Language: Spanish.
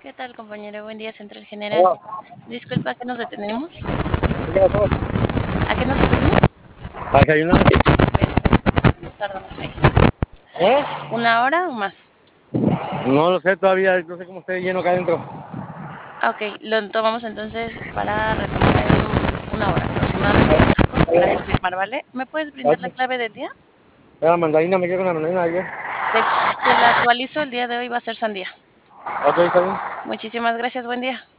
¿Qué tal, compañero? Buen día, Central General. Hola, Disculpa, ¿a qué nos detenemos? ¿qué pasó? ¿A qué nos detenemos? ¿Para desayunar? Perfecto. ¿Cuánto tardamos ahí? ¿Eh? ¿Una hora o más? No lo sé todavía, no sé cómo esté lleno acá adentro. Ah, ok, lo tomamos entonces para retomar en una hora aproximadamente, exacto, para confirmar, ¿vale? ¿Me puedes brindar la clave del día? La mandarina, me quedo con la mandarina ayer. Te la actualizo, el día de hoy va a ser sandía. Ok, está bien. Muchísimas gracias, buen día.